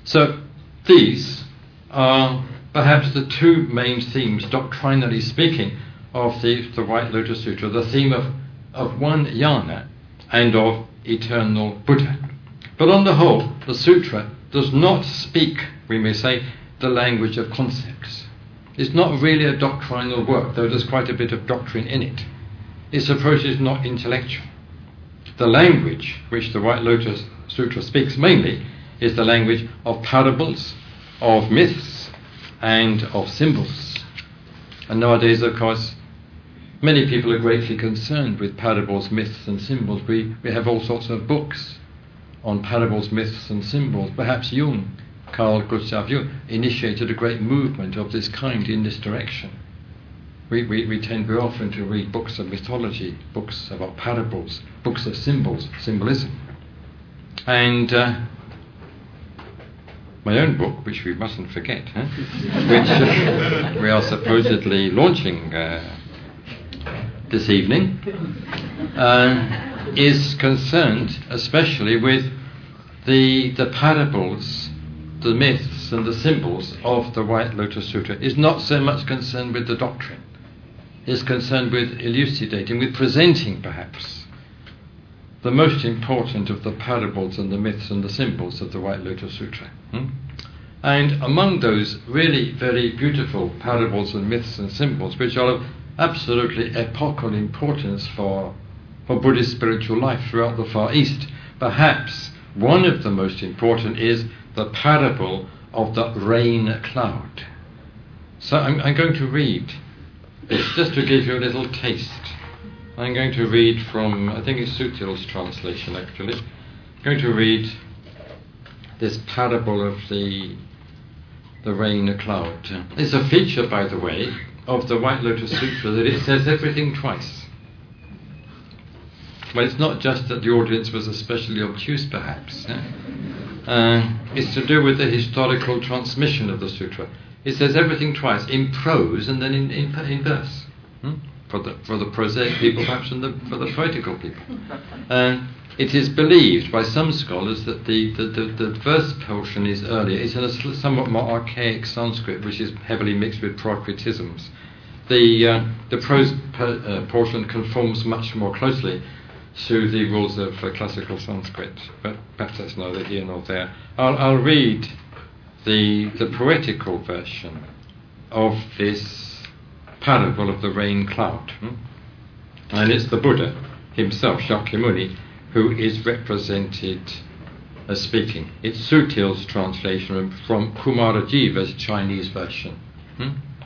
So these are perhaps the two main themes, doctrinally speaking, of the White Lotus Sutra, the theme of one jnana and of eternal Buddha. But on the whole, the sutra does not speak, we may say, the language of concepts. It's not really a doctrinal work, though there's quite a bit of doctrine in it. Its approach is not intellectual. The language which the White Lotus Sutra speaks mainly is the language of parables, of myths, and of symbols. And nowadays, of course, many people are greatly concerned with parables, myths, and symbols. We have all sorts of books on parables, myths, and symbols. Perhaps Jung, Carl Gustav Jung, initiated a great movement of this kind in this direction. We tend very often to read books of mythology, books about parables, books of symbols, symbolism. And my own book, which we mustn't forget, which we are supposedly launching this evening, is concerned especially with the parables, the myths and the symbols of the White Lotus Sutra. Is not so much concerned with the doctrine. Is concerned with elucidating, with presenting perhaps the most important of the parables and the myths and the symbols of the White Lotus Sutra. And among those really very beautiful parables and myths and symbols, which are of absolutely epochal importance for Buddhist spiritual life throughout the Far East, perhaps one of the most important is the parable of the rain cloud. So I'm going to read this just to give you a little taste. I'm going to read from, I think it's Sutil's translation actually. I'm going to read this parable of the rain cloud. It's a feature, by the way, of the White Lotus Sutra that it says everything twice. Well, it's not just that the audience was especially obtuse, perhaps. It's to do with the historical transmission of the sutra. It says everything twice, in prose and then in verse. For the prosaic people, perhaps, and for the poetical people. It is believed by some scholars that the verse portion is earlier. It's in a somewhat more archaic Sanskrit, which is heavily mixed with Prakritisms. The prose portion conforms much more closely to the rules of classical Sanskrit, but perhaps that's neither here nor there. I'll read the poetical version of this parable of the rain cloud. And it's the Buddha himself, Shakyamuni, who is represented as speaking. It's Sutil's translation from Kumarajiva's Chinese version.